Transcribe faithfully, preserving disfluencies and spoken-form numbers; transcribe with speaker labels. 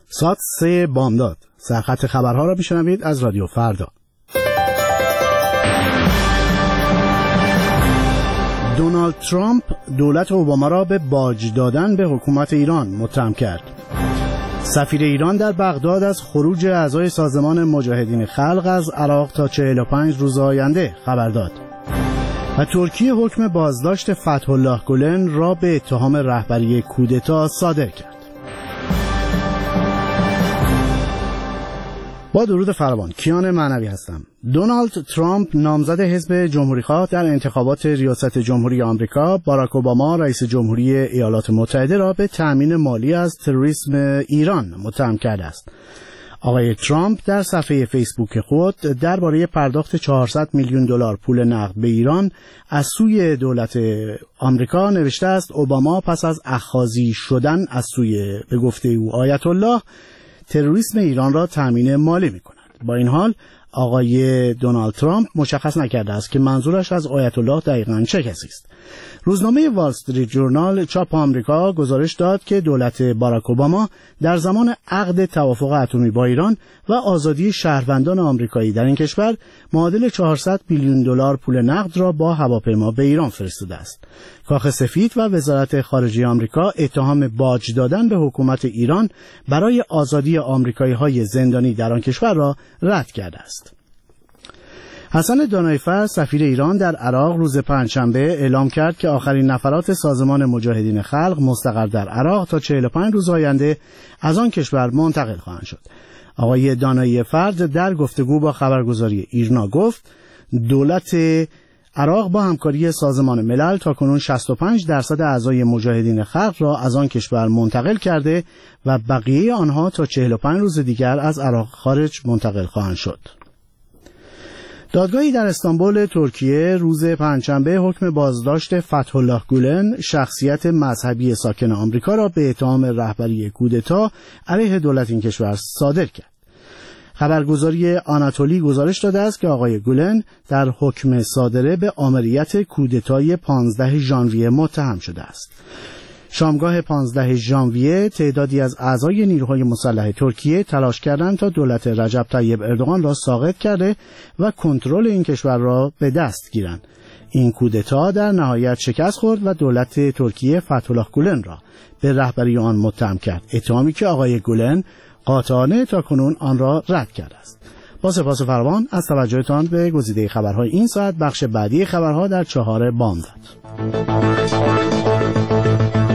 Speaker 1: ساعت سه بامداد سرخط خبرها را میشنوید از رادیو فردا. دونالد ترامپ دولت اوباما را به باج دادن به حکومت ایران متهم کرد. سفیر ایران در بغداد از خروج اعضای سازمان مجاهدین خلق از عراق تا چهل و پنج روز آینده خبر داد. و ترکیه حکم بازداشت فتح الله گولن را به اتهام رهبری کودتا صادر کرد. با درود فراوان، کیان معنوی هستم. دونالد ترامپ نامزد حزب جمهوری‌خواه در انتخابات ریاست جمهوری آمریکا، باراک اوباما رئیس جمهوری ایالات متحده را به تأمین مالی از تروریسم ایران متهم کرده است. آقای ترامپ در صفحه فیسبوک خود درباره پرداخت چهارصد میلیون دلار پول نقد به ایران از سوی دولت آمریکا نوشته است اوباما پس از اخاذی شدن از سوی به گفته او آیت الله تروریسم ایران را تامین مالی می‌کند. با این حال آقای دونالد ترامپ مشخص نکرده است که منظورش از آیت الله دقیقاً چه کسی است. روزنامه وال استریت جورنال چاپ آمریکا گزارش داد که دولت باراک اوباما در زمان عقد توافق اتمی با ایران و آزادی شهروندان آمریکایی در این کشور معادل چهارصد میلیون دلار پول نقد را با هواپیما به ایران فرستاده است. کاخ سفید و وزارت خارجه آمریکا اتهام باج دادن به حکومت ایران برای آزادی آمریکایی‌های زندانی در آن کشور را رد کرده است. حسن دانایفر سفیر ایران در عراق روز پنجشنبه اعلام کرد که آخرین نفرات سازمان مجاهدین خلق مستقر در عراق تا چهل و پنج روز آینده از آن کشور منتقل خواهند شد. آقای دانایفر در گفتگو با خبرگزاری ایرنا گفت دولت عراق با همکاری سازمان ملل تاکنون شصت و پنج درصد اعضای مجاهدین خلق را از آن کشور منتقل کرده و بقیه آنها تا چهل و پنج روز دیگر از عراق خارج منتقل خواهند شد. دادگاهی در استانبول ترکیه روز پنجشنبه حکم بازداشت فتح الله گولن شخصیت مذهبی ساکن آمریکا را به اتهام رهبری کودتا علیه دولت این کشور صادر کرد. خبرگزاری آناتولی گزارش داده است که آقای گولن در حکم صادره به آمریت کودتای پانزده ژانویه متهم شده است. شامگاه پانزده ژانویه تعدادی از اعضای نیروهای مسلح ترکیه تلاش کردند تا دولت رجب طیب اردوغان را ساقط کرده و کنترل این کشور را به دست گیرند. این کودتا در نهایت شکست خورد و دولت ترکیه فتح الله گولن را به رهبری آن متهم کرد، اتهامی که آقای گولن قاطعانه تاکنون آن را رد کرده است. با سپاس فراوان از توجهتان به گزیده خبرهای این ساعت. بخش بعدی خبرها در چهار بامداد.